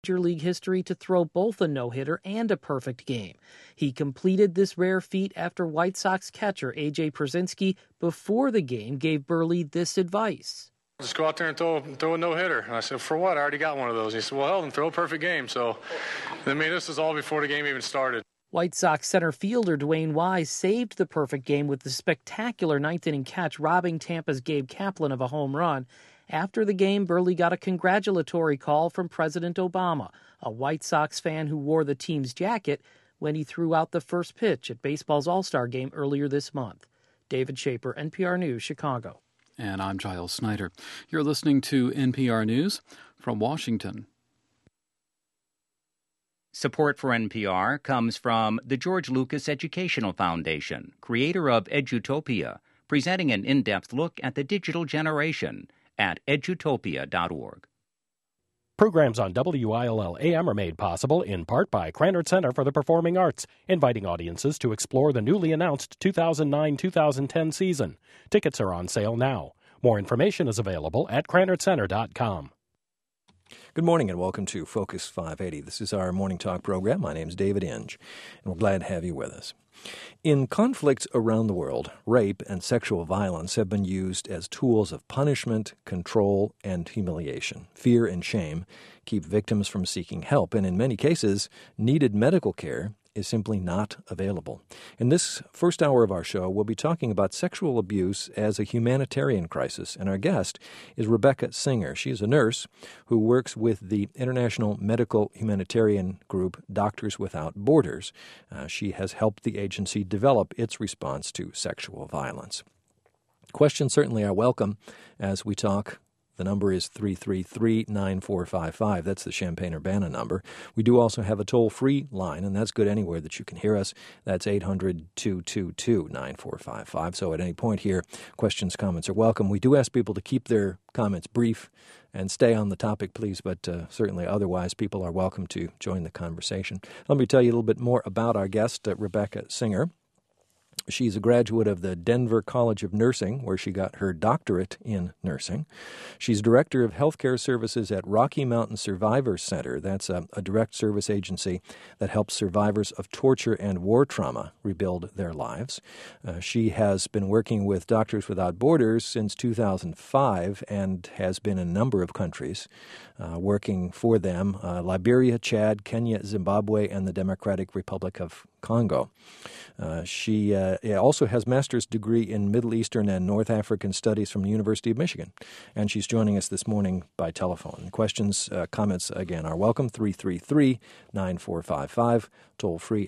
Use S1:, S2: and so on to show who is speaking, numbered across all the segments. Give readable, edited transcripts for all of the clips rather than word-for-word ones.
S1: Major League history to throw both a no-hitter and a perfect game. He completed this rare feat after White Sox catcher A.J. Pierzynski, before the game, gave Buehrle this advice.
S2: Just go out there and throw a no-hitter. And I said, for what? I already got one of those. He said, well, hell, then throw a perfect game. So, this was all before the game even started.
S1: White Sox center fielder Dwayne Wise saved the perfect game with the spectacular ninth-inning catch, robbing Tampa's Gabe Kaplan of a home run. After the game, Buehrle got a congratulatory call from President Obama, a White Sox fan who wore the team's jacket when he threw out the first pitch at baseball's All-Star game earlier this month. David Schaper, NPR News, Chicago.
S3: And I'm Giles Snyder. You're listening to NPR News from Washington.
S4: Support for NPR comes from the George Lucas Educational Foundation, creator of Edutopia, presenting an in-depth look at the digital generation at edutopia.org.
S5: Programs on WILL-AM are made possible in part by Krannert Center for the Performing Arts, inviting audiences to explore the newly announced 2009-2010 season. Tickets are on sale now. More information is available at KrannertCenter.com.
S6: Good morning and welcome to Focus 580. This is our morning talk program. My name is David Inge, and we're glad to have you with us. In conflicts around the world, rape and sexual violence have been used as tools of punishment, control, and humiliation. Fear and shame keep victims from seeking help, and in many cases, needed medical care is simply not available. In this first hour of our show, we'll be talking about sexual abuse as a humanitarian crisis, and our guest is Rebecca Singer. She is a nurse who works with the international medical humanitarian group Doctors Without Borders. She has helped the agency develop its response to sexual violence. Questions certainly are welcome as we talk. The number is 333-9455. That's the Champaign-Urbana number. We do also have a toll-free line, and that's good anywhere that you can hear us. That's 800-222-9455. So at any point here, questions, comments are welcome. We do ask people to keep their comments brief and stay on the topic, please, but certainly otherwise people are welcome to join the conversation. Let me tell you a little bit more about our guest, Rebecca Singer. She's a graduate of the Denver College of Nursing, where she got her doctorate in nursing. She's director of healthcare services at Rocky Mountain Survivor Center. That's a direct service agency that helps survivors of torture and war trauma rebuild their lives. She has been working with Doctors Without Borders since 2005 and has been in a number of countries working for them, Liberia, Chad, Kenya, Zimbabwe, and the Democratic Republic of Congo. She also has master's degree in Middle Eastern and North African Studies from the University of Michigan, and she's joining us this morning by telephone. Questions, comments, again, are welcome, 333-9455, toll-free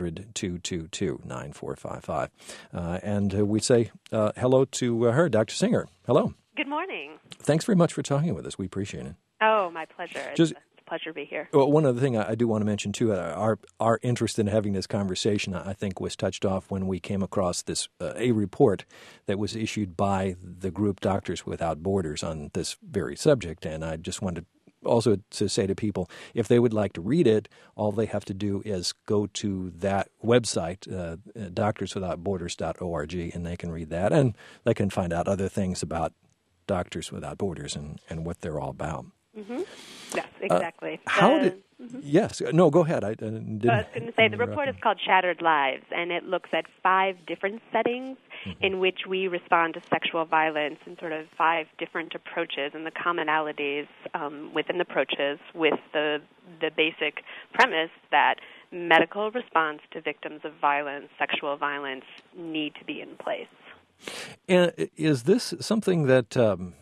S6: 800-222-9455. And we say hello to her, Dr. Singer. Hello.
S7: Good morning.
S6: Thanks very much for talking with us. We appreciate it.
S7: Oh, my pleasure. It's a pleasure to be here.
S6: Well, one other thing I do want to mention, too, our interest in having this conversation, I think, was touched off when we came across this a report that was issued by the group Doctors Without Borders on this very subject. And I just wanted also to say to people, if they would like to read it, all they have to do is go to that website, doctorswithoutborders.org, and they can read that. And they can find out other things about Doctors Without Borders and what they're all about.
S7: Mm-hmm. Yes, exactly.
S6: Yes. No, go ahead. I was going
S7: to say the report is called Shattered Lives, and it looks at 5 different settings in which we respond to sexual violence and sort of 5 different approaches and the commonalities within the approaches with the basic premise that medical response to victims of violence, sexual violence, need to be in place.
S6: And is this something that...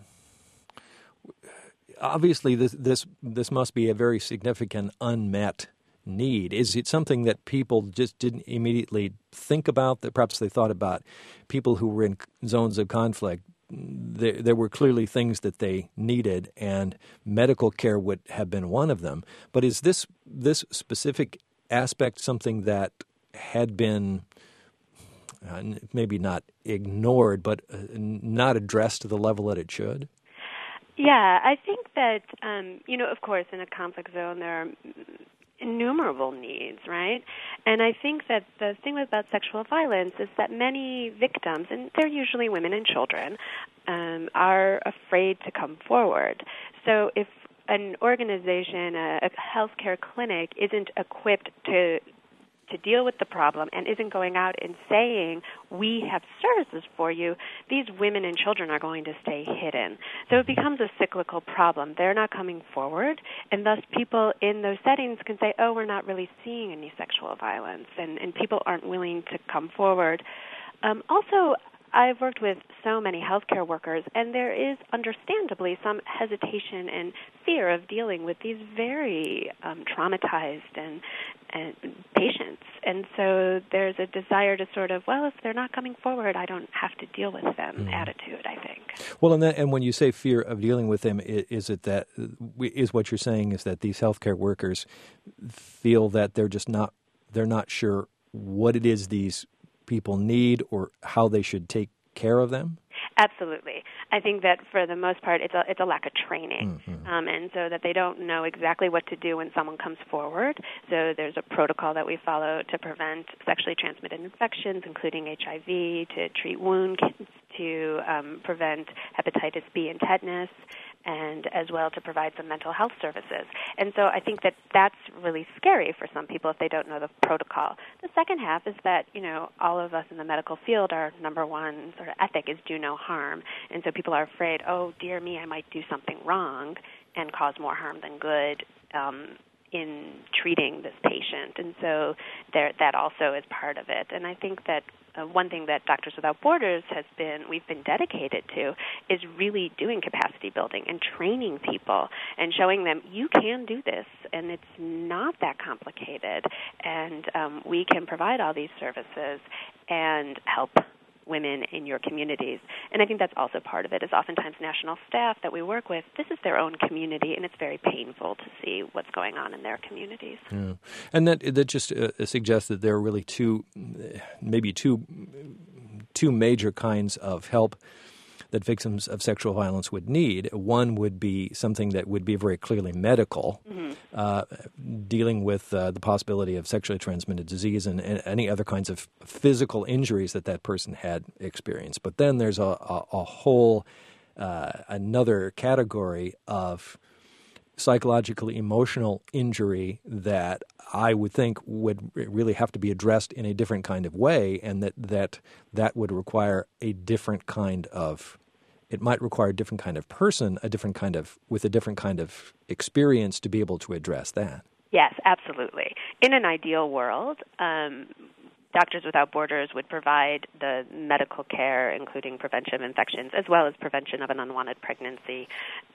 S6: obviously, this must be a very significant unmet need. Is it something that people just didn't immediately think about, that perhaps they thought about people who were in zones of conflict? There were clearly things that they needed, and medical care would have been one of them. But is this specific aspect something that had been maybe not ignored, but not addressed to the level that it should?
S7: Yeah, I think that, of course, in a conflict zone there are innumerable needs, right? And I think that the thing about sexual violence is that many victims, and they're usually women and children, are afraid to come forward. So if an organization, a healthcare clinic, isn't equipped to deal with the problem and isn't going out and saying, we have services for you, these women and children are going to stay hidden. So it becomes a cyclical problem. They're not coming forward, and thus people in those settings can say, oh, we're not really seeing any sexual violence, and people aren't willing to come forward. Also, I've worked with so many healthcare workers, and there is understandably some hesitation and fear of dealing with these very traumatized and patients. And so there's a desire to sort of, well, if they're not coming forward, I don't have to deal with them attitude, I think.
S6: Well, and when you say fear of dealing with them, is what you're saying is that these healthcare workers feel that they're not sure what it is these people need or how they should take care of them?
S7: Absolutely. I think that for the most part, it's a lack of training, and so that they don't know exactly what to do when someone comes forward. So there's a protocol that we follow to prevent sexually transmitted infections, including HIV, to treat wounds, to prevent hepatitis B and tetanus, and as well to provide some mental health services. And so I think that that's really scary for some people if they don't know the protocol. The second half is that, all of us in the medical field, our number one sort of ethic is do no harm. And so people are afraid, oh, dear me, I might do something wrong and cause more harm than good in treating this patient. And so that also is part of it. And I think that one thing that Doctors Without Borders we've been dedicated to is really doing capacity building and training people and showing them you can do this and it's not that complicated, and we can provide all these services and help women in your communities. And I think that's also part of it, is oftentimes national staff that we work with, this is their own community, and it's very painful to see what's going on in their communities.
S6: Yeah. And that just suggests that there are really two major kinds of help that victims of sexual violence would need. One would be something that would be very clearly medical, dealing with the possibility of sexually transmitted disease and any other kinds of physical injuries that person had experienced. But then there's a whole another category of psychological, emotional injury that I would think would really have to be addressed in a different kind of way, and that would require a different kind of. It might require a different kind of person, with a different kind of experience to be able to address that.
S7: Yes, absolutely. In an ideal world, Doctors Without Borders would provide the medical care, including prevention of infections, as well as prevention of an unwanted pregnancy,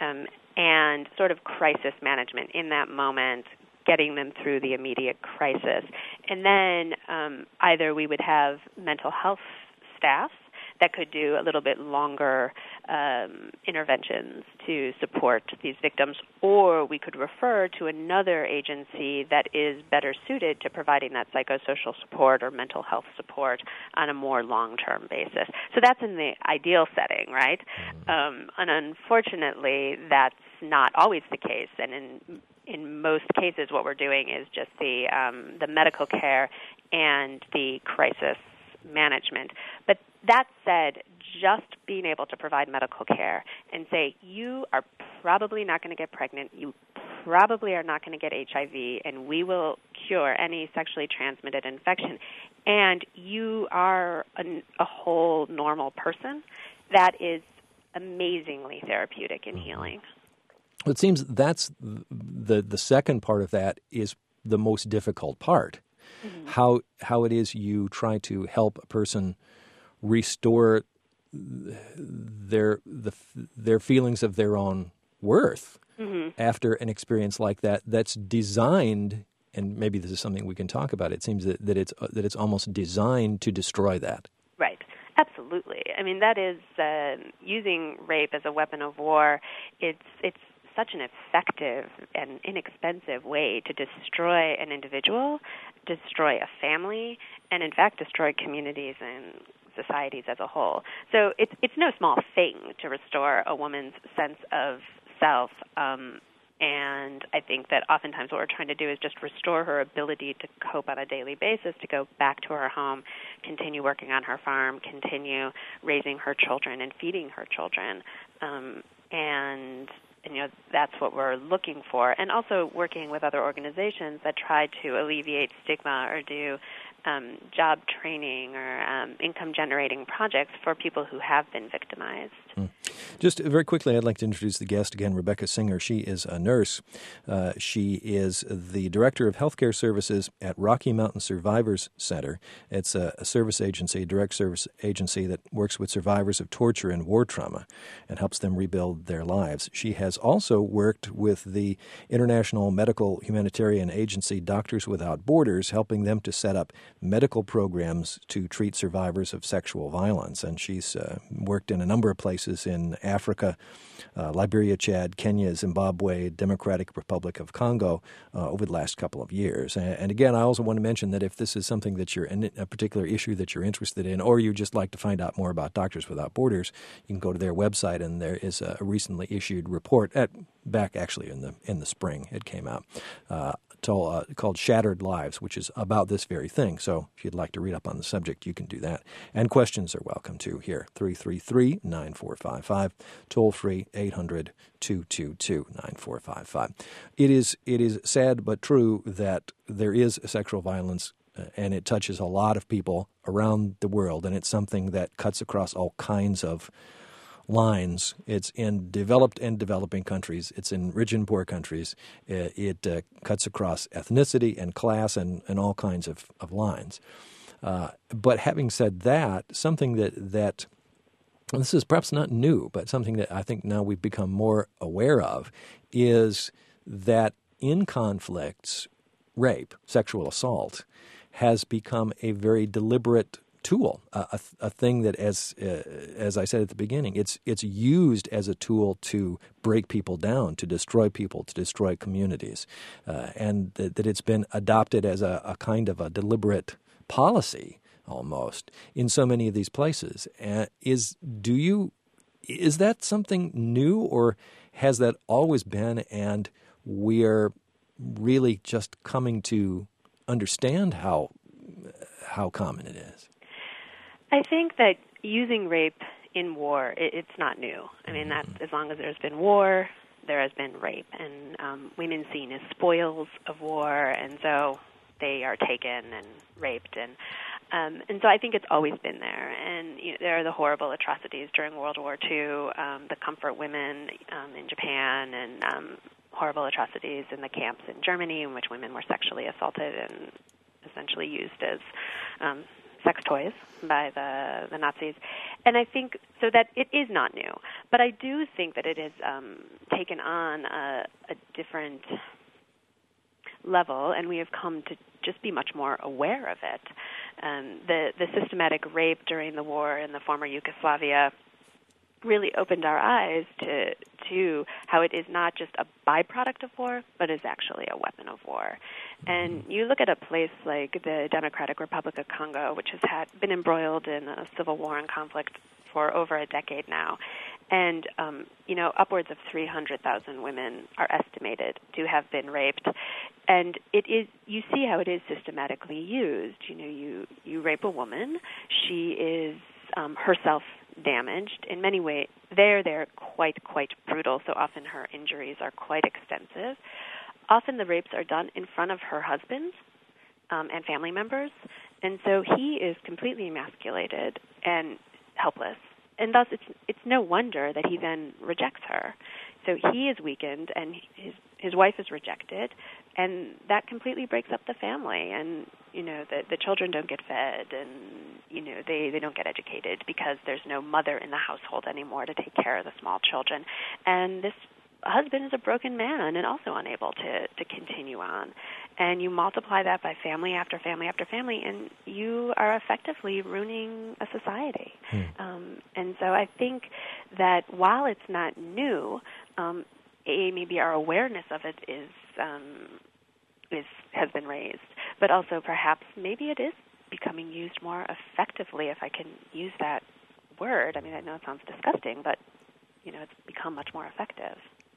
S7: and sort of crisis management in that moment, getting them through the immediate crisis. And then either we would have mental health staff that could do a little bit longer interventions to support these victims, or we could refer to another agency that is better suited to providing that psychosocial support or mental health support on a more long-term basis. So that's in the ideal setting, right? And unfortunately, that's not always the case, and in most cases what we're doing is just the medical care and the crisis management. But that said, just being able to provide medical care and say, you are probably not going to get pregnant, you probably are not going to get HIV, and we will cure any sexually transmitted infection, and you are a whole normal person, that is amazingly therapeutic and healing.
S6: It seems that's the second part of that is the most difficult part. How it is you try to help a person restore their feelings of their own worth after an experience like that. That's designed, and maybe this is something we can talk about. It seems that it's almost designed to destroy that.
S7: Right. Absolutely. I mean, that is using rape as a weapon of war. It's such an effective and inexpensive way to destroy an individual, destroy a family, and in fact destroy communities and societies as a whole. So it's no small thing to restore a woman's sense of self, and I think that oftentimes what we're trying to do is just restore her ability to cope on a daily basis, to go back to her home, continue working on her farm, continue raising her children and feeding her children, and and that's what we're looking for. And also working with other organizations that try to alleviate stigma or do job training or income-generating projects for people who have been victimized.
S6: Just very quickly, I'd like to introduce the guest again, Rebecca Singer. She is a nurse. She is the Director of Healthcare Services at Rocky Mountain Survivors Center. It's a service agency, a direct service agency that works with survivors of torture and war trauma and helps them rebuild their lives. She has also worked with the International Medical Humanitarian Agency, Doctors Without Borders, helping them to set up medical programs to treat survivors of sexual violence. And she's worked in a number of places in Africa, Liberia, Chad, Kenya, Zimbabwe, Democratic Republic of Congo over the last couple of years. And again, I also want to mention that if this is something that you're in, a particular issue that you're interested in, or you just like to find out more about Doctors Without Borders, you can go to their website, and there is a recently issued report back actually in the spring. It came out. Called Shattered Lives, which is about this very thing. So if you'd like to read up on the subject, you can do that. And questions are welcome too here, 333-9455, toll-free 800-222-9455. It is sad but true that there is sexual violence, and it touches a lot of people around the world, and it's something that cuts across all kinds of lines. It's in developed and developing countries. It's in rich and poor countries. It cuts across ethnicity and class and all kinds of lines. But having said that, something that this is perhaps not new, but something that I think now we've become more aware of is that in conflicts, rape, sexual assault, has become a very deliberate tool, a thing that, as I said at the beginning, it's used as a tool to break people down, to destroy people, to destroy communities, and that it's been adopted as a kind of a deliberate policy almost in so many of these places. Is that something new, or has that always been, and we're really just coming to understand how common it is?
S7: I think that using rape in war, it's not new. I mean, that's as long as there's been war, there has been rape, and women seen as spoils of war, and so they are taken and raped, and so I think it's always been there. And there are the horrible atrocities during World War II, the comfort women in Japan, and horrible atrocities in the camps in Germany in which women were sexually assaulted and essentially used as sex toys by the Nazis. And I think so that it is not new. But I do think that it has taken on a different level, and we have come to just be much more aware of it. The systematic rape during the war in the former Yugoslavia really opened our eyes to how it is not just a byproduct of war, but is actually a weapon of war. And you look at a place like the Democratic Republic of Congo, which has been embroiled in a civil war and conflict for over a decade now, and upwards of 300,000 women are estimated to have been raped. And you see how it is systematically used. You rape a woman, she is herself damaged. In many ways, they're quite brutal, so often her injuries are quite extensive. Often the rapes are done in front of her husband and family members, and so he is completely emasculated and helpless. And thus, it's no wonder that he then rejects her. So he is weakened, and his wife is rejected, and that completely breaks up the family. And the children don't get fed, and they don't get educated because there's no mother in the household anymore to take care of the small children. And this husband is a broken man and also unable to continue on. And you multiply that by family after family after family, and you are effectively ruining a society. And so I think that while it's not new, maybe our awareness of it has been raised, but also perhaps maybe it is becoming used more effectively, if I can use that word. I mean, I know it sounds disgusting, but it's become much more effective.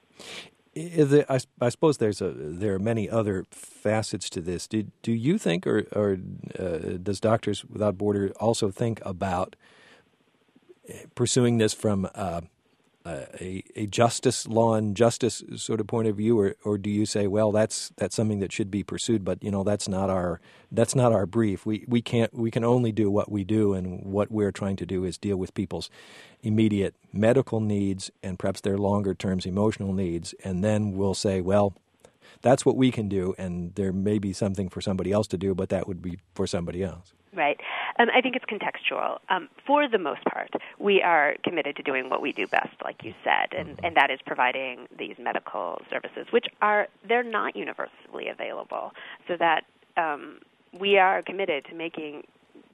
S6: I suppose there are many other facets to this. Do you think, or does Doctors Without Borders also think about pursuing this from a justice, law and justice sort of point of view, or do you say, well, that's something that should be pursued, but that's not our brief. We can only do what we do, and what we're trying to do is deal with people's immediate medical needs and perhaps their longer terms emotional needs, and then we'll say, well, that's what we can do, and there may be something for somebody else to do, but that would be for somebody else.
S7: Right. I think it's contextual. For the most part, we are committed to doing what we do best, like you said, and that is providing these medical services, which they're not universally available. So that we are committed to making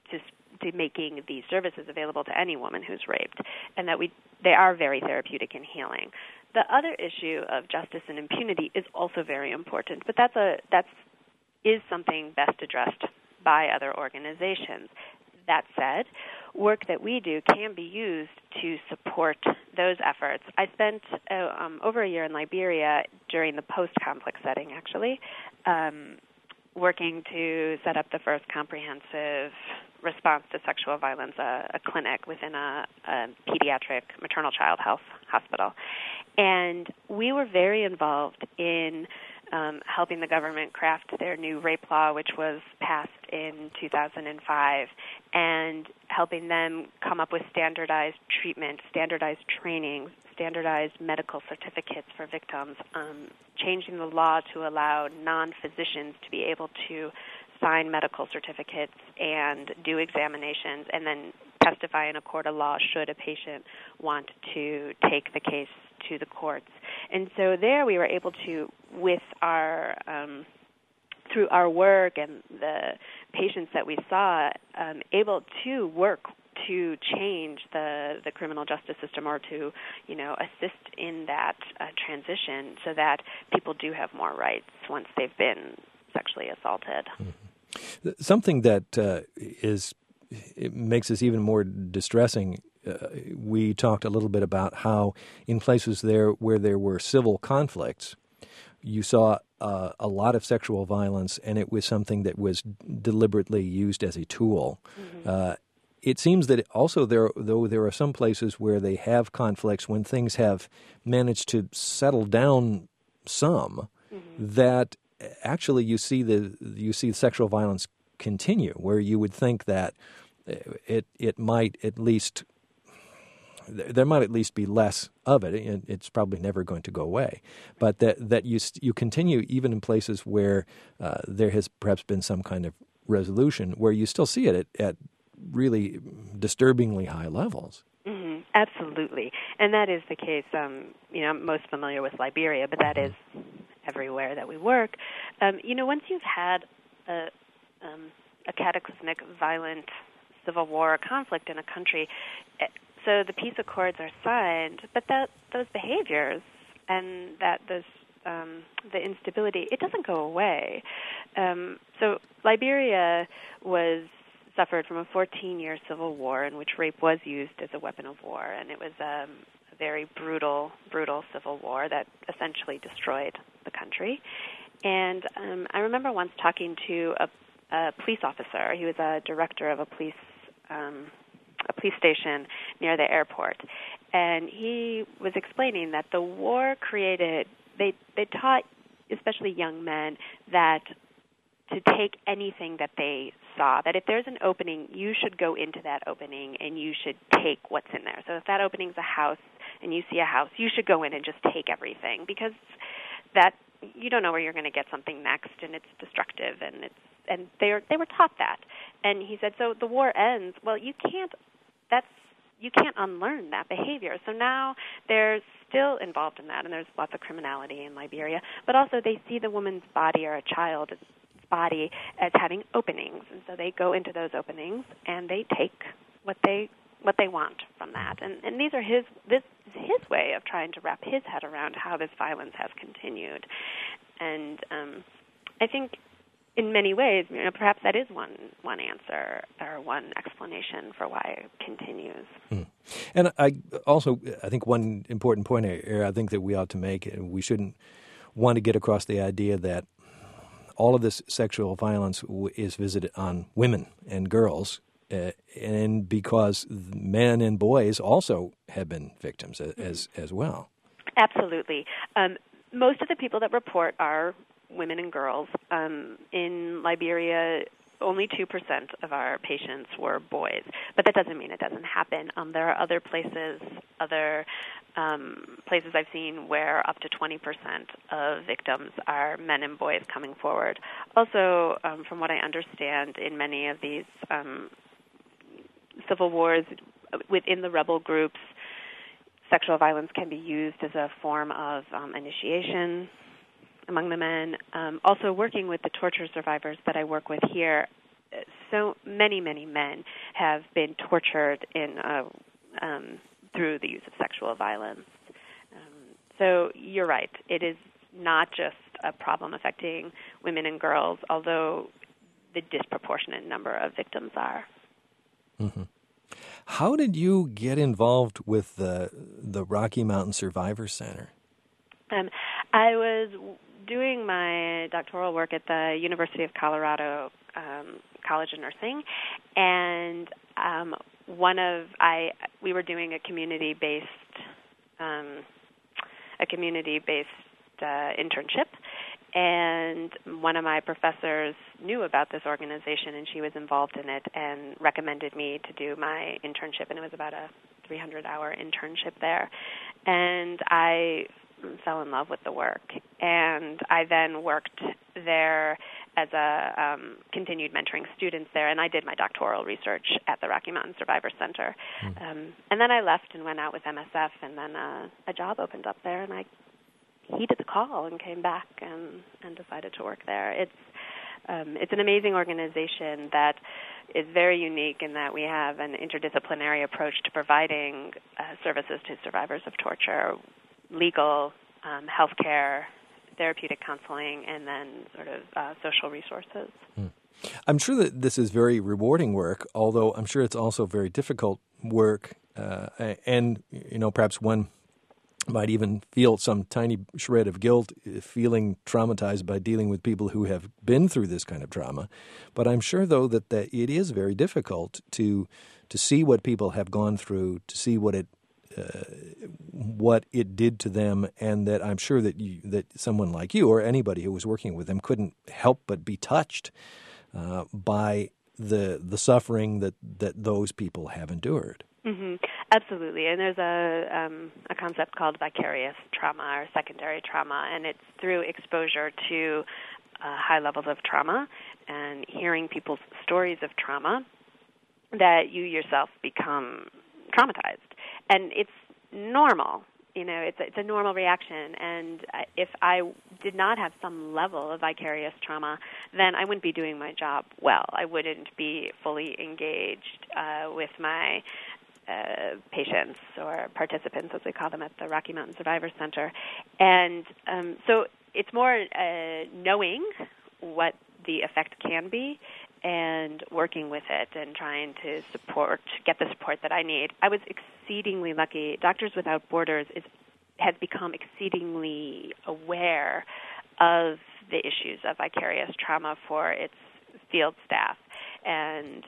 S7: these services available to any woman who's raped, and that they are very therapeutic and healing. The other issue of justice and impunity is also very important, but that is something best addressed by other organizations. That said, work that we do can be used to support those efforts. I spent over a year in Liberia during the post-conflict setting, actually, working to set up the first comprehensive response to sexual violence, a clinic within a pediatric maternal child health hospital. And we were very involved in helping the government craft their new rape law, which was passed in 2005, and helping them come up with standardized treatment, standardized training, standardized medical certificates for victims, changing the law to allow non-physicians to be able to sign medical certificates and do examinations and then testify in a court of law should a patient want to take the case to the courts. And so there we were able to, with our through our work and the patients that we saw, able to work to change the criminal justice system, or to assist in that transition, so that people do have more rights once they've been sexually assaulted.
S6: Mm-hmm. Something that it makes this even more distressing. We talked a little bit about how in places where there were civil conflicts, you saw a lot of sexual violence, and it was something that was deliberately used as a tool. Mm-hmm. It seems that also there are some places where they have conflicts, when things have managed to settle down some, mm-hmm. that actually you see sexual violence continue, where you would think that it might at least. There might at least be less of it. It's probably never going to go away, but that you continue even in places where there has perhaps been some kind of resolution, where you still see it at really disturbingly high levels.
S7: Mm-hmm. Absolutely, and that is the case. I'm most familiar with Liberia, but that is everywhere that we work. Once you've had a cataclysmic, violent civil war or conflict in a country. So the peace accords are signed, but those behaviors and the instability, it doesn't go away. So Liberia suffered from a 14-year civil war in which rape was used as a weapon of war, and it was a very brutal civil war that essentially destroyed the country. And I remember once talking to a police officer. He was a director of a police station near the airport, and he was explaining that the war created, they taught especially young men that to take anything that they saw, that if there's an opening, you should go into that opening and you should take what's in there. So if that opening's a house and you see a house, you should go in and just take everything, because that you don't know where you're going to get something next, and it's destructive, and they were taught that. And he said, so the war ends. Well, you can't unlearn that behavior. So now they're still involved in that, and there's lots of criminality in Liberia. But also they see the woman's body or a child's body as having openings, and so they go into those openings and they take what they want from that. And this is his way of trying to wrap his head around how this violence has continued. And I think in many ways, perhaps that is one answer or one explanation for why it continues.
S6: And I think one important point here I think that we ought to make, and we shouldn't want to get across the idea that all of this sexual violence is visited on women and girls and because men and boys also have been victims as well.
S7: Absolutely. Most of the people that report are women and girls. In Liberia, only 2% of our patients were boys, but that doesn't mean it doesn't happen. There are other places I've seen where up to 20% of victims are men and boys coming forward. Also, from what I understand, in many of these civil wars within the rebel groups, sexual violence can be used as a form of initiation among the men. Also, working with the torture survivors that I work with here, so many men have been tortured through the use of sexual violence. So you're right. It is not just a problem affecting women and girls, although the disproportionate number of victims are.
S6: Mm-hmm. How did you get involved with the Rocky Mountain Survivor Center?
S7: I was doing my doctoral work at the University of Colorado College of Nursing, and we were doing a community-based internship, and one of my professors knew about this organization, and she was involved in it and recommended me to do my internship, and it was about a 300-hour internship there. And I fell in love with the work, and I then worked there as a continued mentoring students there, and I did my doctoral research at the Rocky Mountain Survivor Center. And then I left and went out with MSF, and then a job opened up there, and I heeded the call and came back and decided to work there. It's an amazing organization that is very unique in that we have an interdisciplinary approach to providing services to survivors of torture, legal, healthcare, therapeutic counseling, and then sort of social resources.
S6: I'm sure that this is very rewarding work, although I'm sure it's also very difficult work, and perhaps one might even feel some tiny shred of guilt feeling traumatized by dealing with people who have been through this kind of trauma. But I'm sure, though, that it is very difficult to see what people have gone through, to see what it did to them, and that I'm sure that someone like you or anybody who was working with them couldn't help but be touched by the suffering that those people have endured.
S7: Mm-hmm. Absolutely, and there's a concept called vicarious trauma or secondary trauma, and it's through exposure to high levels of trauma and hearing people's stories of trauma that you yourself become traumatized. And it's normal, it's a normal reaction. And if I did not have some level of vicarious trauma, then I wouldn't be doing my job well. I wouldn't be fully engaged with my patients or participants, as we call them, at the Rocky Mountain Survivor Center. And so it's more knowing what the effect can be and working with it and trying to get the support that I need. I was exceedingly lucky. Doctors Without Borders has become exceedingly aware of the issues of vicarious trauma for its field staff and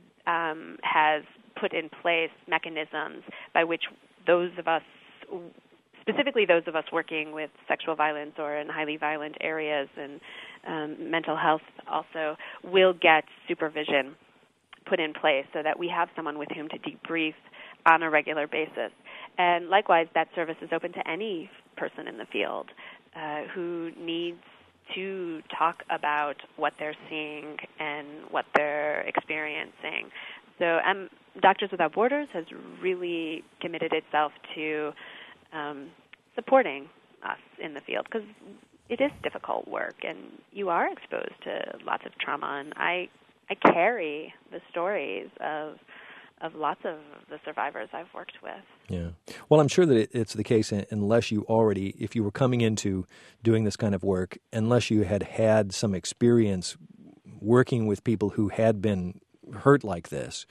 S7: has put in place mechanisms by which those of us, specifically those of us working with sexual violence or in highly violent areas and mental health also, will get supervision put in place so that we have someone with whom to debrief on a regular basis. And likewise, that service is open to any person in the field who needs to talk about what they're seeing and what they're experiencing. So Doctors Without Borders has really committed itself to supporting us in the field because it is difficult work and you are exposed to lots of trauma. And I carry the stories of lots of the survivors I've worked with.
S6: Yeah. Well, I'm sure that it's the case unless you already, if you were coming into doing this kind of work, unless you had some experience working with people who had been hurt like this,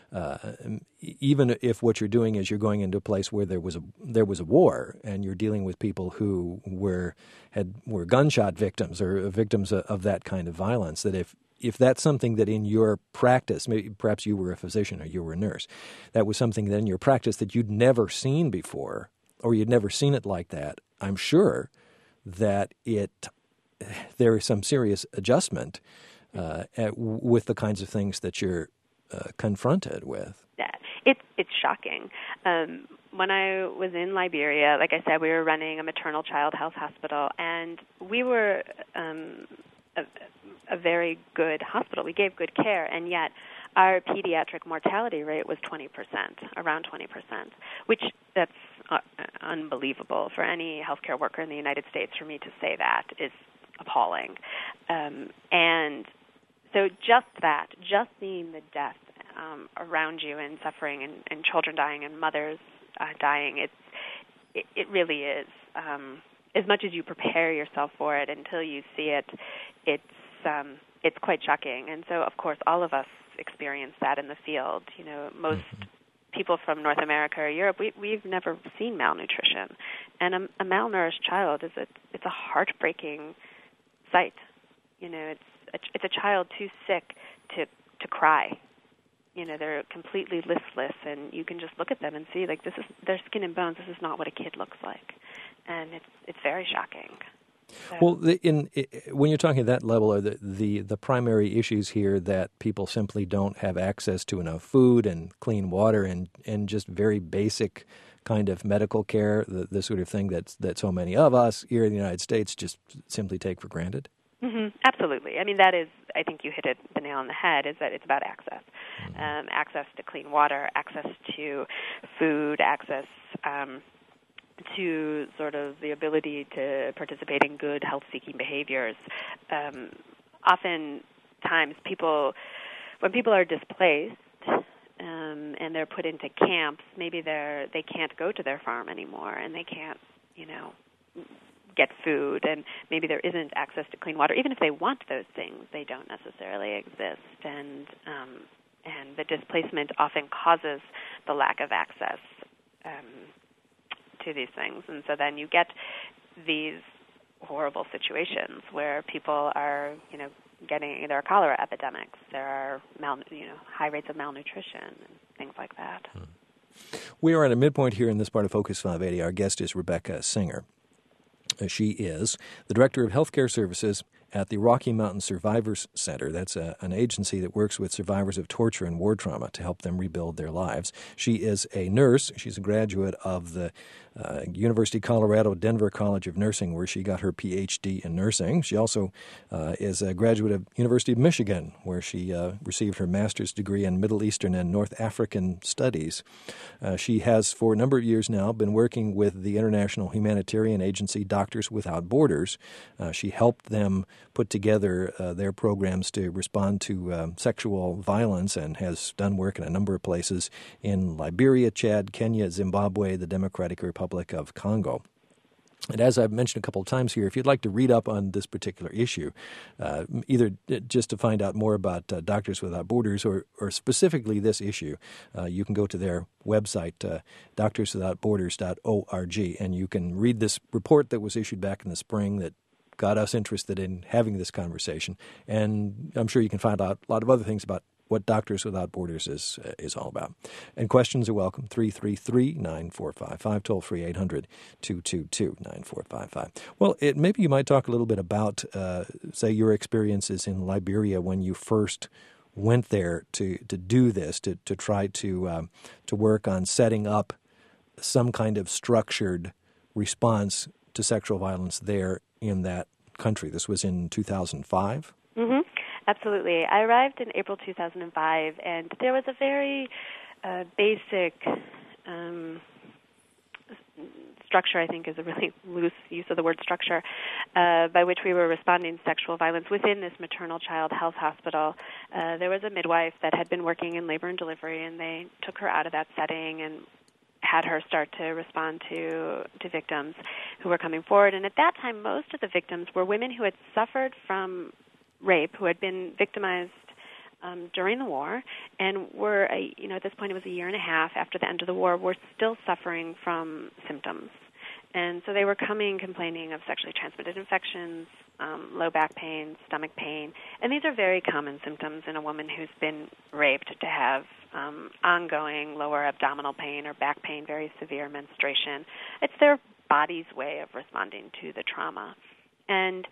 S6: even if what you're doing is you're going into a place where there was a war and you're dealing with people who were gunshot victims or victims of that kind of violence, that if that's something that in your practice, maybe perhaps you were a physician or you were a nurse, that was something that in your practice that you'd never seen before, or you'd never seen it like that, I'm sure that there is some serious adjustment with the kinds of things that you're confronted with.
S7: Yeah, it's shocking. When I was in Liberia, like I said, we were running a maternal child health hospital, and we were a very good hospital. We gave good care, and yet our pediatric mortality rate was 20%, around 20%, which that's unbelievable for any healthcare worker in the United States. For me to say that is appalling. And so just seeing the death around you and suffering and children dying and mothers dying, it really is. As much as you prepare yourself for it, until you see it, it's quite shocking. And so, of course, all of us experience that in the field. Most people from North America or Europe, we've never seen malnutrition, and a malnourished child it's a heartbreaking sight. It's a child too sick to cry. They're completely listless, and you can just look at them and see, like, this is their skin and bones. This is not what a kid looks like, and it's very shocking. So.
S6: Well, when you're talking at that level, are the primary issues here that people simply don't have access to enough food and clean water and just very basic kind of medical care, the sort of thing that so many of us here in the United States just simply take for granted?
S7: Mm-hmm. Absolutely. I mean, that is, I think you hit the nail on the head, is that it's about access. Access to clean water, access to food, access to sort of the ability to participate in good health-seeking behaviors. Oftentimes, when people are displaced and they're put into camps, maybe they can't go to their farm anymore, and they can't, get food, and maybe there isn't access to clean water. Even if they want those things, they don't necessarily exist, and the displacement often causes the lack of access to these things. And so then you get these horrible situations where people are, there are cholera epidemics, there are high rates of malnutrition and things like that.
S6: We are at a midpoint here in this part of Focus 580. Our guest is Rebecca Singer. She is the Director of Healthcare Services at the Rocky Mountain Survivors Center. That's an agency that works with survivors of torture and war trauma to help them rebuild their lives. She is a nurse. She's a graduate of the University of Colorado Denver College of Nursing, where she got her Ph.D. in nursing. She also is a graduate of University of Michigan, where she received her master's degree in Middle Eastern and North African Studies. She has, for a number of years now, been working with the international humanitarian agency Doctors Without Borders. She helped them put together their programs to respond to sexual violence, and has done work in a number of places in Liberia, Chad, Kenya, Zimbabwe, the Democratic Republic of Congo. And as I've mentioned a couple of times here, if you'd like to read up on this particular issue, either just to find out more about Doctors Without Borders or specifically this issue, you can go to their website, doctorswithoutborders.org, and you can read this report that was issued back in the spring that got us interested in having this conversation. And I'm sure you can find out a lot of other things about what Doctors Without Borders is all about. And questions are welcome, 333-9455, toll-free 800-222-9455. Well, maybe you might talk a little bit about, say, your experiences in Liberia when you first went there to do this, to try to work on setting up some kind of structured response to sexual violence there in that country. This was in 2005?
S7: Mm-hmm. Absolutely. I arrived in April 2005, and there was a very basic structure, I think is a really loose use of the word structure, by which we were responding to sexual violence within this maternal child health hospital. There was a midwife that had been working in labor and delivery, and they took her out of that setting and had her start to respond to victims who were coming forward. And at that time, most of the victims were women who had suffered from rape, who had been victimized during the war, and were, at this point it was a year and a half after the end of the war, were still suffering from symptoms. And so they were coming complaining of sexually transmitted infections, low back pain, stomach pain. And these are very common symptoms in a woman who's been raped, to have ongoing lower abdominal pain or back pain, very severe menstruation. It's their body's way of responding to the trauma. And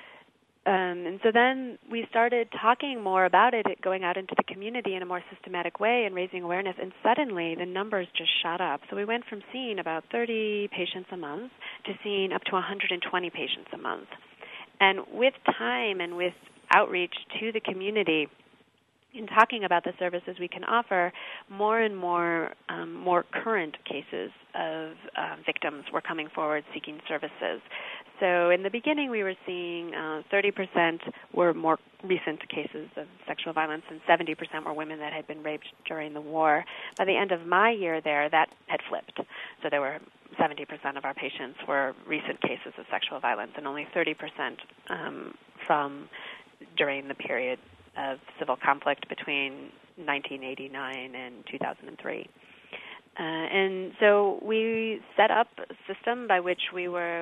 S7: so then we started talking more about it, going out into the community in a more systematic way and raising awareness, and suddenly the numbers just shot up. So we went from seeing about 30 patients a month to seeing up to 120 patients a month. And with time and with outreach to the community, in talking about the services we can offer, more and more current cases of victims were coming forward seeking services. So in the beginning, we were seeing 30% were more recent cases of sexual violence, and 70% were women that had been raped during the war. By the end of my year there, that had flipped. So there were 70% of our patients were recent cases of sexual violence, and only 30% from during the period of civil conflict between 1989 and 2003. And so we set up a system by which we were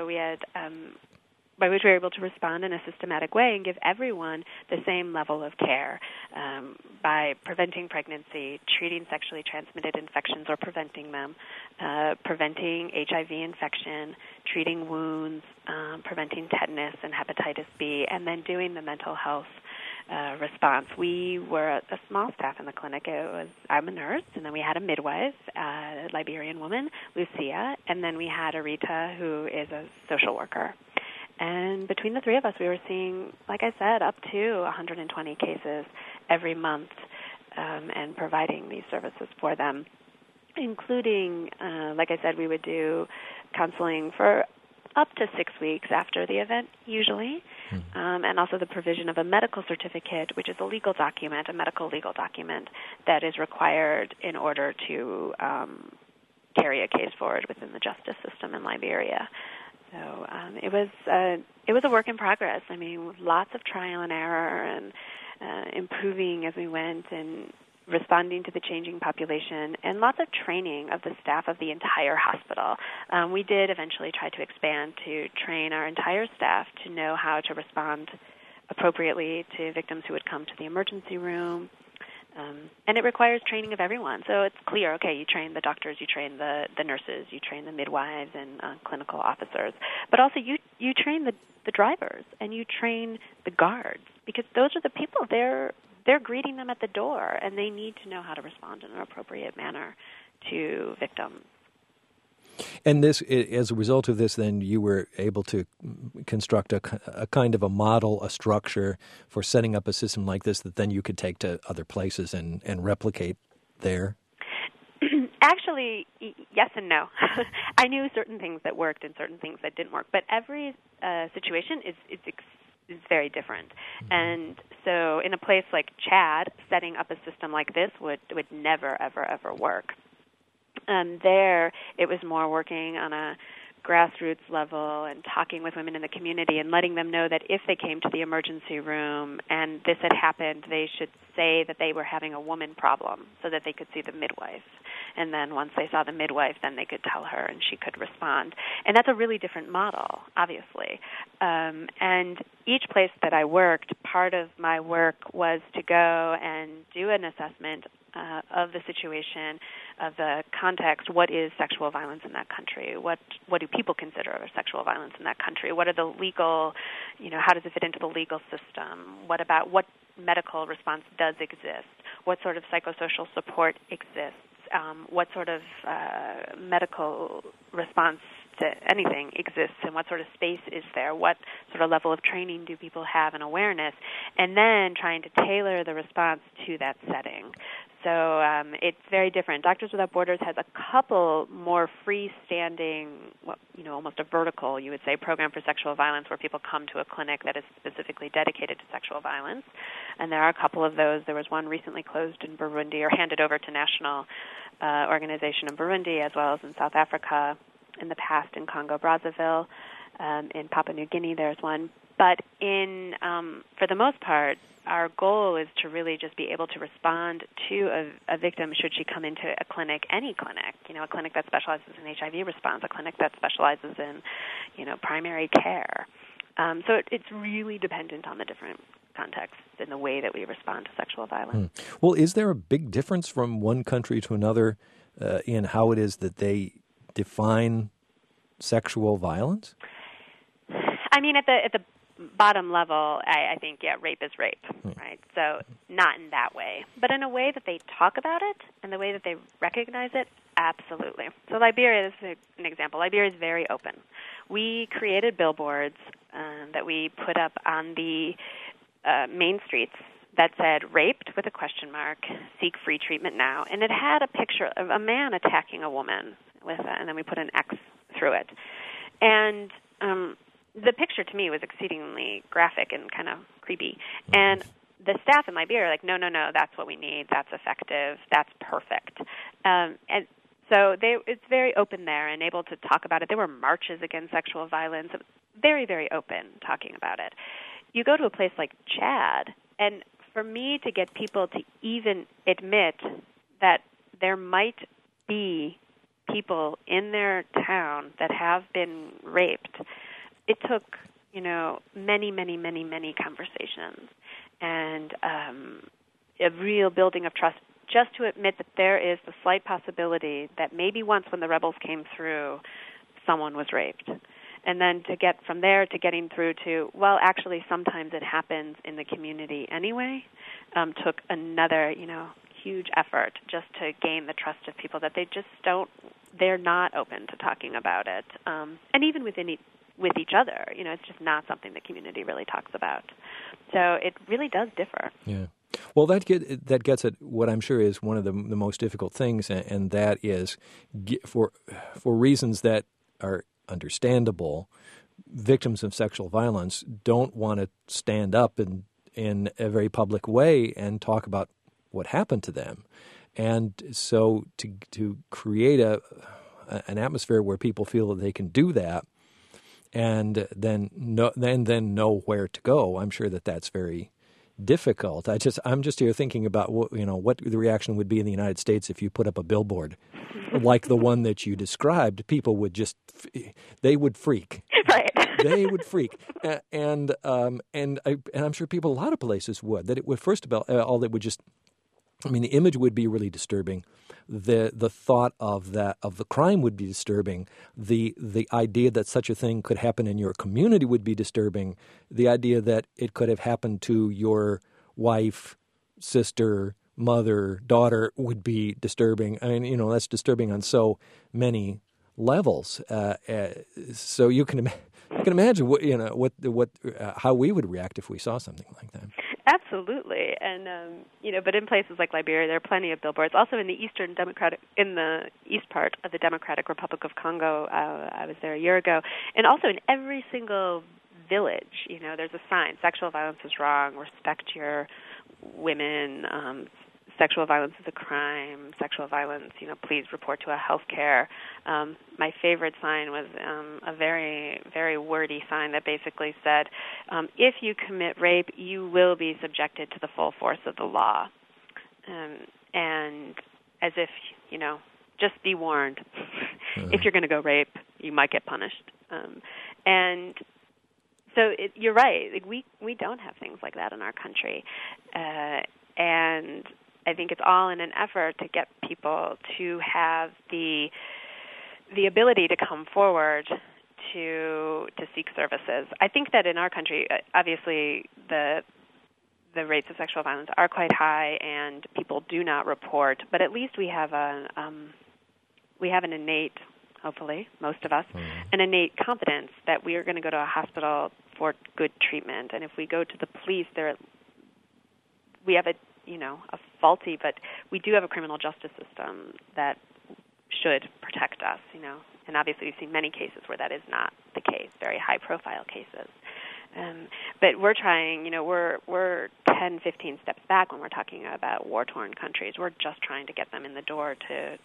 S7: able to respond in a systematic way and give everyone the same level of care by preventing pregnancy, treating sexually transmitted infections or preventing them, preventing HIV infection, treating wounds, preventing tetanus and hepatitis B, and then doing the mental health response. We were a small staff in the clinic. I'm a nurse, and then we had a midwife, a Liberian woman, Lucia, and then we had Arita, who is a social worker. And between the three of us, we were seeing, like I said, up to 120 cases every month and providing these services for them, including, like I said, we would do counseling for up to 6 weeks after the event, usually, and also the provision of a medical certificate, which is a legal document, a medical legal document that is required in order to carry a case forward within the justice system in Liberia. So it was a work in progress. I mean, lots of trial and error and improving as we went and responding to the changing population, and lots of training of the staff of the entire hospital. We did eventually try to expand to train our entire staff to know how to respond appropriately to victims who would come to the emergency room. And it requires training of everyone. So it's clear, okay, you train the doctors, you train the nurses, you train the midwives and clinical officers. But also you train the drivers and you train the guards, because those are the people, they're greeting them at the door, and they need to know how to respond in an appropriate manner to victims.
S6: And this, as a result of this, then you were able to construct a kind of a model, a structure for setting up a system like this that then you could take to other places and replicate there?
S7: Actually, yes and no. I knew certain things that worked and certain things that didn't work, but every situation is very different. Mm-hmm. And so in a place like Chad, setting up a system like this would never, ever, ever work. There, it was more working on a grassroots level and talking with women in the community and letting them know that if they came to the emergency room and this had happened, they should say that they were having a woman problem so that they could see the midwife. And then once they saw the midwife, then they could tell her and she could respond. And that's a really different model, obviously. And each place that I worked, part of my work was to go and do an assessment of the situation, of the context. What is sexual violence in that country? What do people consider sexual violence in that country? What are the legal, how does it fit into the legal system? What medical response does exist? What sort of psychosocial support exists? What sort of medical response to anything exists, and what sort of space is there? What sort of level of training do people have and awareness? And then trying to tailor the response to that setting. So it's very different. Doctors Without Borders has a couple more freestanding, almost a vertical, you would say, program for sexual violence where people come to a clinic that is specifically dedicated to sexual violence. And there are a couple of those. There was one recently closed in Burundi or handed over to national organization in Burundi, as well as in South Africa, in the past in Congo-Brazzaville. In Papua New Guinea there's one. But for the most part, our goal is to really just be able to respond to a victim should she come into a clinic, any clinic, a clinic that specializes in HIV response, a clinic that specializes in, primary care. So it's really dependent on the different contexts in the way that we respond to sexual violence.
S6: Well, is there a big difference from one country to another in how it is that they define sexual violence?
S7: I mean, at the bottom level, I think, rape is rape, right? So not in that way. But in a way that they talk about it and the way that they recognize it, absolutely. So Liberia is an example. Liberia is very open. We created billboards that we put up on the main streets that said raped with a question mark, seek free treatment now. And it had a picture of a man attacking a woman and then we put an X through it. And the picture to me was exceedingly graphic and kind of creepy. And the staff in Liberia are like, no, that's what we need. That's effective. That's perfect. And so it's very open there and able to talk about it. There were marches against sexual violence, very, very open talking about it. You go to a place like Chad, and for me to get people to even admit that there might be people in their town that have been raped, it took, many, many, many, many conversations and a real building of trust just to admit that there is the slight possibility that maybe once when the rebels came through, someone was raped. And then to get from there to getting through to, well, actually sometimes it happens in the community anyway, took another, huge effort just to gain the trust of people that they're not open to talking about it. And even with each other, it's just not something the community really talks about. So it really does differ.
S6: Yeah. Well, that gets at what I'm sure is one of the most difficult things, and that is for reasons that are understandable, victims of sexual violence don't want to stand up in a very public way and talk about what happened to them. And so to create an atmosphere where people feel that they can do that and then know where to go, I'm sure that's very difficult. I'm just here thinking about what the reaction would be in the United States if you put up a billboard like the one that you described. People would they would freak.
S7: Right.
S6: They would freak, and I'm sure people a lot of places would. That it would first of all that would just. I mean, the image would be really disturbing. The thought of the crime would be disturbing. The idea that such a thing could happen in your community would be disturbing. The idea that it could have happened to your wife, sister, mother, daughter would be disturbing. I mean, that's disturbing on so many levels. So you can imagine how we would react if we saw something like that.
S7: Absolutely, and but in places like Liberia, there are plenty of billboards. Also in the in the east part of the Democratic Republic of Congo, I was there a year ago, and also in every single village, there's a sign: sexual violence is wrong. Respect your women. Sexual violence is a crime. Sexual violence, please report to a healthcare. My favorite sign was a very, very wordy sign that basically said, if you commit rape, you will be subjected to the full force of the law. And as if, just be warned. If you're going to go rape, you might get punished. And so you're right. We don't have things like that in our country. And I think it's all in an effort to get people to have the ability to come forward to seek services. I think that in our country, obviously, the rates of sexual violence are quite high, and people do not report. But at least we have an innate, hopefully, most of us, an innate confidence that we are going to go to a hospital for good treatment. And if we go to the police, we have a faulty, but we do have a criminal justice system that should protect us, and obviously we've seen many cases where that is not the case, very high-profile cases. But we're trying, we're 10, 15 steps back when we're talking about war-torn countries. We're just trying to get them in the door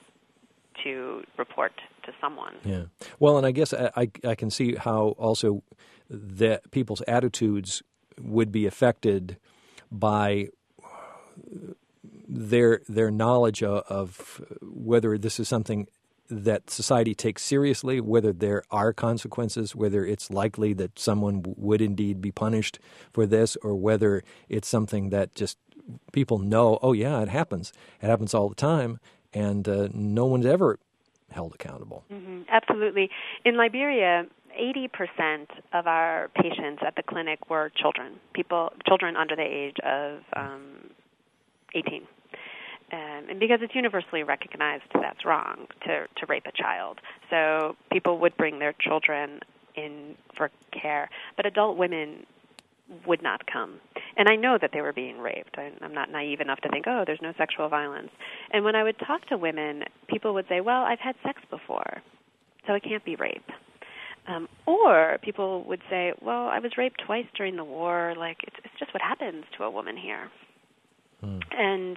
S7: to report to someone.
S6: Yeah. Well, and I guess I can see how also that people's attitudes would be affected by their knowledge of whether this is something that society takes seriously, whether there are consequences, whether it's likely that someone would indeed be punished for this, or whether it's something that just people know, oh, yeah, it happens. It happens all the time, and no one's ever held accountable.
S7: Mm-hmm. Absolutely. In Liberia, 80% of our patients at the clinic were children under the age of 18. And because it's universally recognized that's wrong to rape a child. So people would bring their children in for care. But adult women would not come. And I know that they were being raped. I'm not naive enough to think, oh, there's no sexual violence. And when I would talk to women, people would say, well, I've had sex before, so it can't be rape. Or people would say, well, I was raped twice during the war. Like, it's just what happens to a woman here. And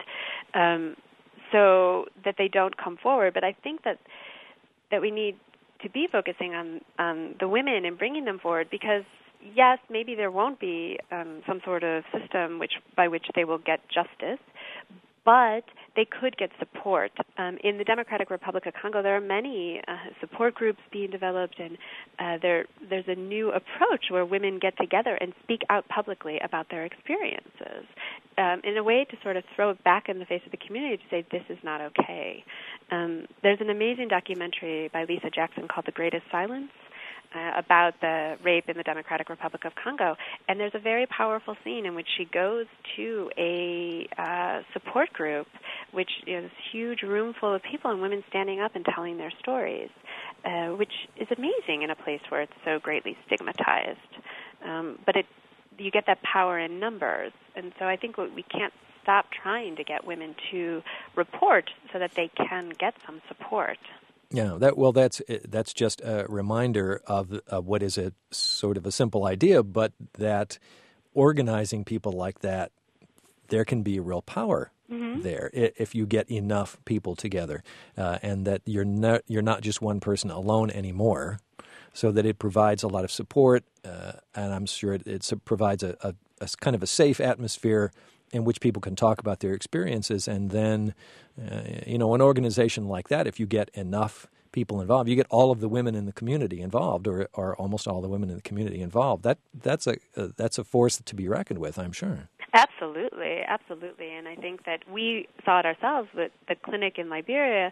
S7: so that they don't come forward. But I think that we need to be focusing on the women and bringing them forward, because, yes, maybe there won't be some sort of system by which they will get justice, but they could get support. In the Democratic Republic of Congo, there are many support groups being developed, and there's a new approach where women get together and speak out publicly about their experiences in a way to sort of throw it back in the face of the community to say, this is not okay. There's an amazing documentary by Lisa Jackson called The Greatest Silence, about the rape in the Democratic Republic of Congo. And there's a very powerful scene in which she goes to a support group, which is a huge room full of people and women standing up and telling their stories, which is amazing in a place where it's so greatly stigmatized. But you get that power in numbers. And so I think we can't stop trying to get women to report so that they can get some support.
S6: Yeah, that's just a reminder of what is a sort of a simple idea, but that organizing people like that, there can be real power there if you get enough people together, and that you're not just one person alone anymore, so that it provides a lot of support, and I'm sure it provides a kind of a safe atmosphere in which people can talk about their experiences. And then, an organization like that, if you get enough people involved, you get all of the women in the community involved, or almost all the women in the community involved. That's a force to be reckoned with, I'm sure.
S7: Absolutely. And I think that we saw it ourselves with the clinic in Liberia.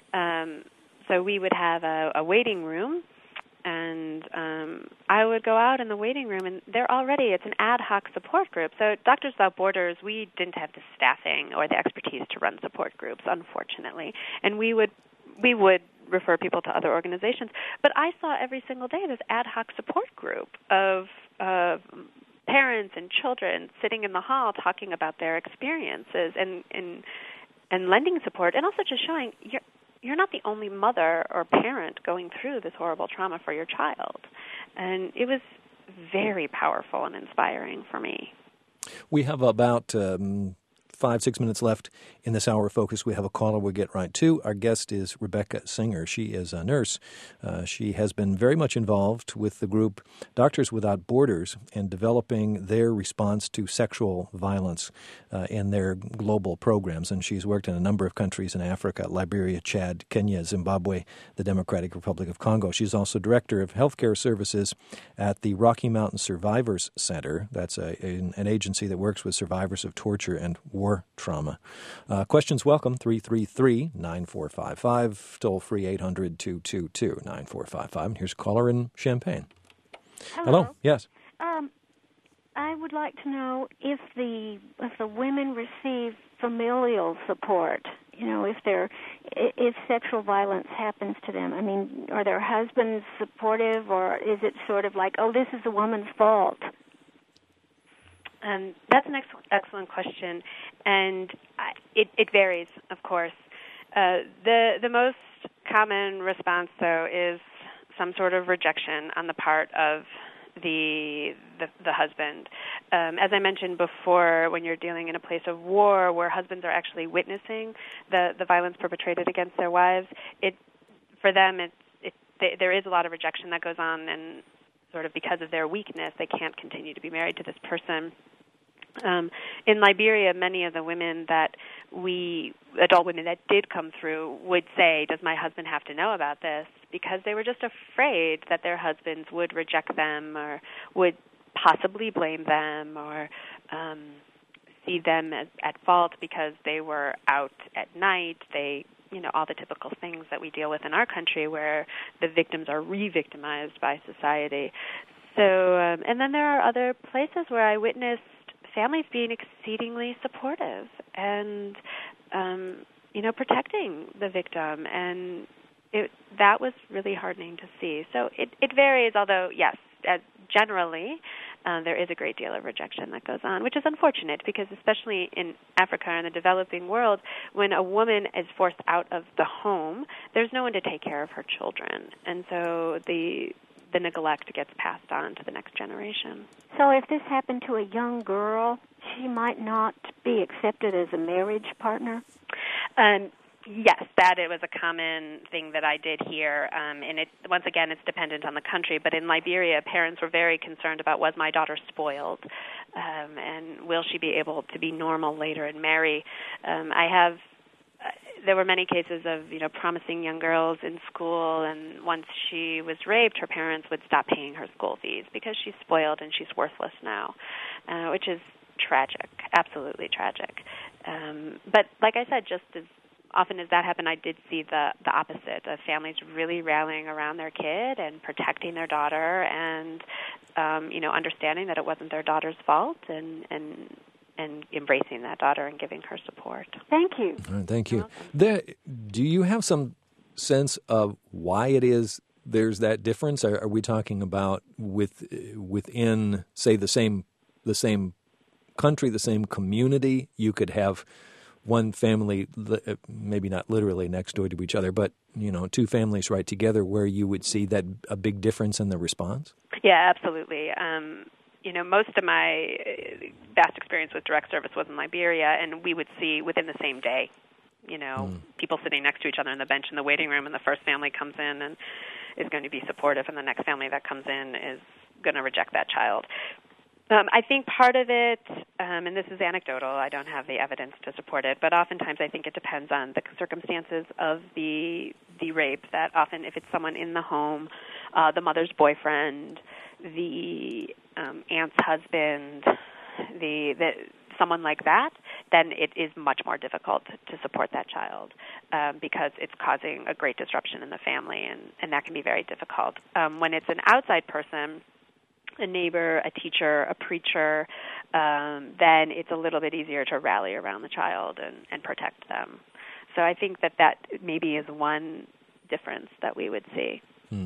S7: So we would have a waiting room, and I would go out in the waiting room, and it's an ad hoc support group. So Doctors Without Borders, we didn't have the staffing or the expertise to run support groups, unfortunately. And we would refer people to other organizations. But I saw every single day this ad hoc support group of parents and children sitting in the hall talking about their experiences and lending support, and also just showing you're not the only mother or parent going through this horrible trauma for your child. And it was very powerful and inspiring for me.
S6: We have about 5-6 minutes left in this hour of focus. We have a caller we'll get right to. Our guest is Rebecca Singer. She is a nurse. She has been very much involved with the group Doctors Without Borders in developing their response to sexual violence in their global programs. And she's worked in a number of countries in Africa: Liberia, Chad, Kenya, Zimbabwe, the Democratic Republic of Congo. She's also director of healthcare services at the Rocky Mountain Survivors Center. That's an agency that works with survivors of torture and war trauma. Questions welcome, 333-9455, toll-free 800-222-9455. And here's a caller in Champaign. Hello. Yes.
S8: I would like to know if the women receive familial support. If sexual violence happens to them. I mean, are their husbands supportive, or is it sort of like, oh, this is the woman's fault?
S7: That's an excellent question, and it varies, of course. The most common response, though, is some sort of rejection on the part of the husband. As I mentioned before, when you're dealing in a place of war where husbands are actually witnessing the violence perpetrated against their wives, for them there is a lot of rejection that goes on, and sort of because of their weakness, they can't continue to be married to this person. In Liberia, many of the women that adult women that did come through would say, does my husband have to know about this? Because they were just afraid that their husbands would reject them or would possibly blame them or see them as at fault because they were out at night. All the typical things that we deal with in our country where the victims are re-victimized by society. So, and then there are other places where I witnessed families being exceedingly supportive and, protecting the victim. And that was really heartening to see. So it varies, although, yes, generally, there is a great deal of rejection that goes on, which is unfortunate because especially in Africa and the developing world, when a woman is forced out of the home, there's no one to take care of her children. And so the neglect gets passed on to the next generation.
S8: So if this happened to a young girl, she might not be accepted as a marriage partner?
S7: Yes, that it was a common thing that I did hear, and once again, it's dependent on the country, but in Liberia, parents were very concerned about, was my daughter spoiled, and will she be able to be normal later and marry? There were many cases of, promising young girls in school, and once she was raped, her parents would stop paying her school fees because she's spoiled and she's worthless now, which is tragic, absolutely tragic. But like I said, just as often as that happened, I did see the opposite of families really rallying around their kid and protecting their daughter and, understanding that it wasn't their daughter's fault and embracing that daughter and giving her support.
S8: Thank you.
S6: All right, thank you. Do you have some sense of why it is there's that difference? Are we talking about within, say, the same country, the same community? You could have one family, maybe not literally next door to each other, but, two families right together where you would see that a big difference in the response?
S7: Yeah, absolutely. Most of my vast experience with direct service was in Liberia, and we would see within the same day, people sitting next to each other on the bench in the waiting room, and the first family comes in and is going to be supportive, and the next family that comes in is going to reject that child. I think part of it, and this is anecdotal, I don't have the evidence to support it, but oftentimes I think it depends on the circumstances of the rape, that often if it's someone in the home, the mother's boyfriend, the aunt's husband, someone like that, then it is much more difficult to support that child because it's causing a great disruption in the family, and that can be very difficult. When it's an outside person, a neighbor, a teacher, a preacher, then it's a little bit easier to rally around the child and protect them. So I think that maybe is one difference that we would see.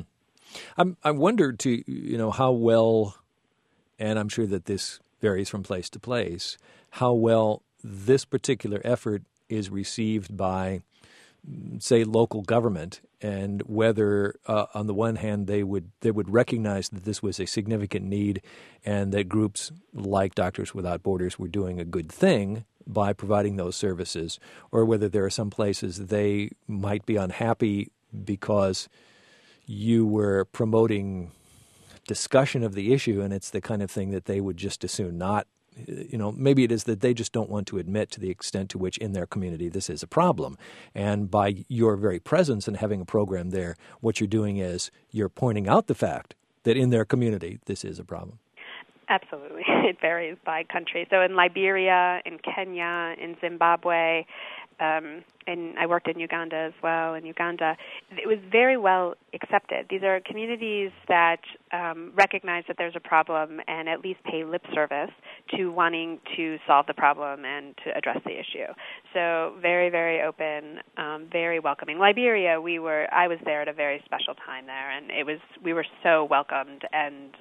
S6: I wonder, how well, and I'm sure that this varies from place to place, how well this particular effort is received by, say, local government, and whether, on the one hand, they would recognize that this was a significant need and that groups like Doctors Without Borders were doing a good thing by providing those services, or whether there are some places they might be unhappy because you were promoting discussion of the issue, and it's the kind of thing that they would just as soon not. Maybe it is that they just don't want to admit to the extent to which in their community this is a problem. And by your very presence and having a program there, what you're doing is you're pointing out the fact that in their community this is a problem.
S7: Absolutely. It varies by country. So in Liberia, in Kenya, in Zimbabwe, and I worked in Uganda as well. In Uganda, it was very well accepted. These are communities that recognize that there's a problem and at least pay lip service to wanting to solve the problem and to address the issue. So very, very open, very welcoming. Liberia, I was there at a very special time there, and we were so welcomed, and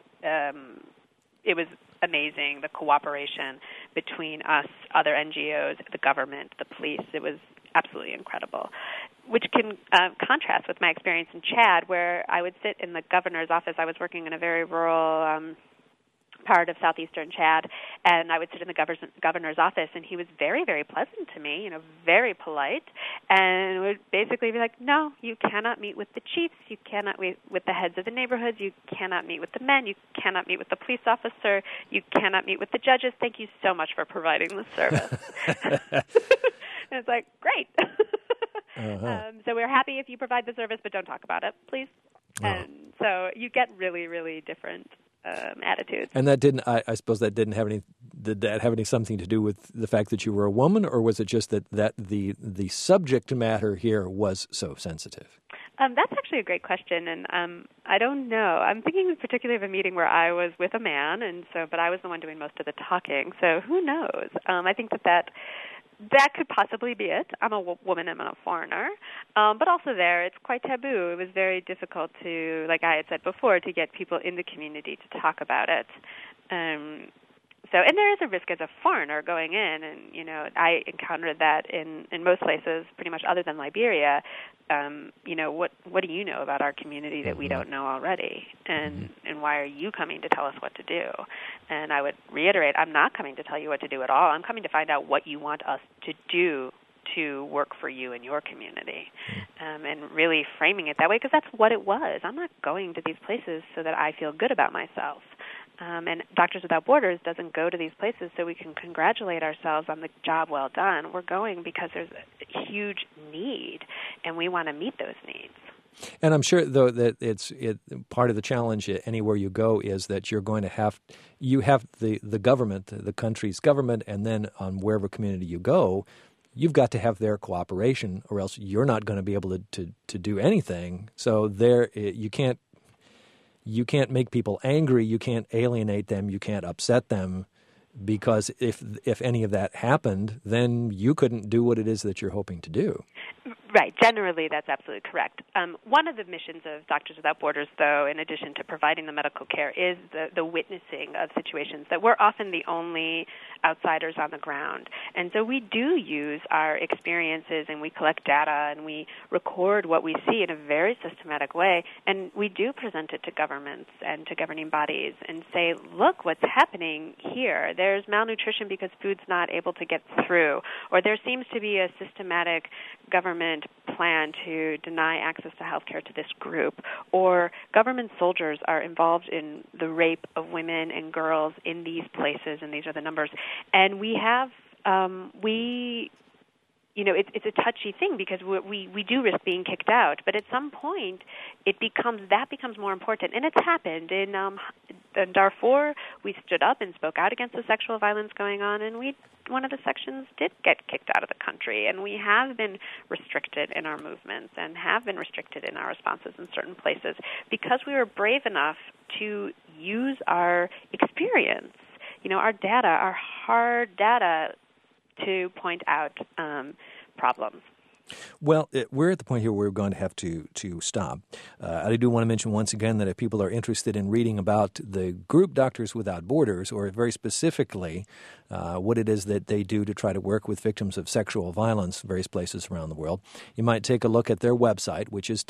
S7: it was amazing, the cooperation between us, other NGOs, the government, the police. It was absolutely incredible, which can contrast with my experience in Chad, where I would sit in the governor's office. I was working in a very rural part of southeastern Chad, and I would sit in the governor's office, and he was very, very pleasant to me, very polite, and would basically be like, no, you cannot meet with the chiefs, you cannot meet with the heads of the neighborhoods, you cannot meet with the men, you cannot meet with the police officer, you cannot meet with the judges. Thank you so much for providing this service. And it's like, great. So we're happy if you provide the service, but don't talk about it, please. And so you get really, really different attitudes.
S6: And that didn't, I suppose that did that have any something to do with the fact that you were a woman, or was it just that the subject matter here was so sensitive?
S7: That's actually a great question, and I don't know. I'm thinking particularly of a meeting where I was with a man, but I was the one doing most of the talking, so who knows? I think that could possibly be it. I'm a woman, I'm a foreigner. But also there, it's quite taboo. It was very difficult to, like I had said before, to get people in the community to talk about it. And there is a risk as a foreigner going in, and, I encountered that in most places, pretty much other than Liberia. What do you know about our community that we don't know already? And why are you coming to tell us what to do? And I would reiterate, I'm not coming to tell you what to do at all. I'm coming to find out what you want us to do to work for you in your community, and really framing it that way, because that's what it was. I'm not going to these places so that I feel good about myself. And Doctors Without Borders doesn't go to these places so we can congratulate ourselves on the job well done. We're going because there's a huge need, and we want to meet those needs.
S6: And I'm sure, though, that part of the challenge anywhere you go is that you're going to have the government, the country's government, and then on wherever community you go, you've got to have their cooperation, or else you're not going to be able to do anything. So you can't make people angry. You can't alienate them. You can't upset them, because if any of that happened, then you couldn't do what it is that you're hoping to do.
S7: Right. Generally, that's absolutely correct. One of the missions of Doctors Without Borders, though, in addition to providing the medical care, is the witnessing of situations that we're often the only outsiders on the ground. And so we do use our experiences, and we collect data, and we record what we see in a very systematic way, and we do present it to governments and to governing bodies and say, look what's happening here. There's malnutrition because food's not able to get through, or there seems to be a systematic government plan to deny access to health care to this group, or government soldiers are involved in the rape of women and girls in these places, and these are the numbers. And we have, it's a touchy thing, because we do risk being kicked out, but at some point that becomes more important. And it's happened. In Darfur, we stood up and spoke out against the sexual violence going on, and one of the sections did get kicked out of the country, and we have been restricted in our movements and have been restricted in our responses in certain places because we were brave enough to use our experience, our data, our hard data, to point out problems.
S6: Well, we're at the point here where we're going to have to stop. I do want to mention once again that if people are interested in reading about the group Doctors Without Borders, or very specifically what it is that they do to try to work with victims of sexual violence in various places around the world, you might take a look at their website, which is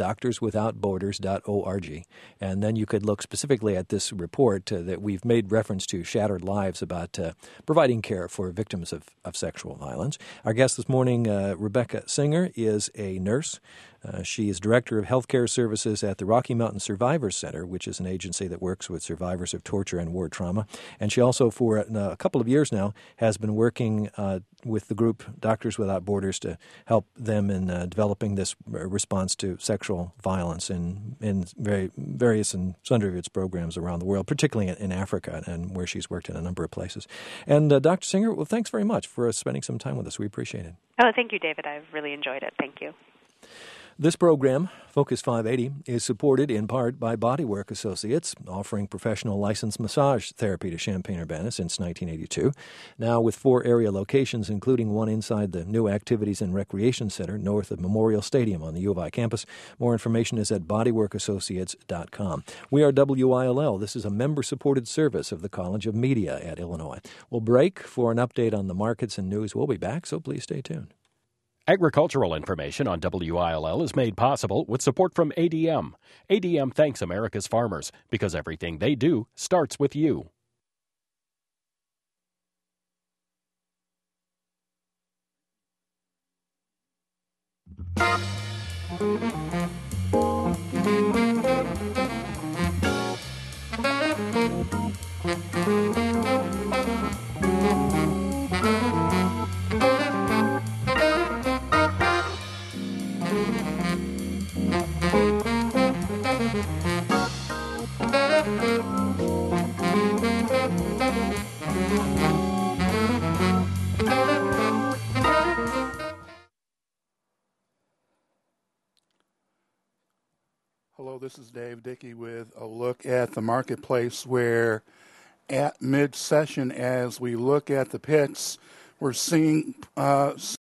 S6: doctorswithoutborders.org, and then you could look specifically at this report that we've made reference to, Shattered Lives, about providing care for victims of sexual violence. Our guest this morning, Rebecca Singer, is a nurse. She is Director of Healthcare Services at the Rocky Mountain Survivors Center, which is an agency that works with survivors of torture and war trauma. And she also, for a couple of years now, has been working with the group Doctors Without Borders to help them in developing this response to sexual violence in various and sundry of its programs around the world, particularly in Africa, and where she's worked in a number of places. And Dr. Singer, well, thanks very much for spending some time with us. We appreciate it.
S7: Oh, thank you, David. I've really enjoyed it. Thank you.
S6: This program, Focus 580, is supported in part by Bodywork Associates, offering professional licensed massage therapy to Champaign-Urbana since 1982. Now with 4 area locations, including one inside the new Activities and Recreation Center north of Memorial Stadium on the U of I campus. More information is at bodyworkassociates.com. We are WILL. This is a member-supported service of the College of Media at Illinois. We'll break for an update on the markets and news. We'll be back, so please stay tuned.
S5: Agricultural information on WILL is made possible with support from ADM. ADM thanks America's farmers because everything they do starts with you.
S9: Hello, this is Dave Dickey with a look at the marketplace, where at mid-session, as we look at the picks, we're seeing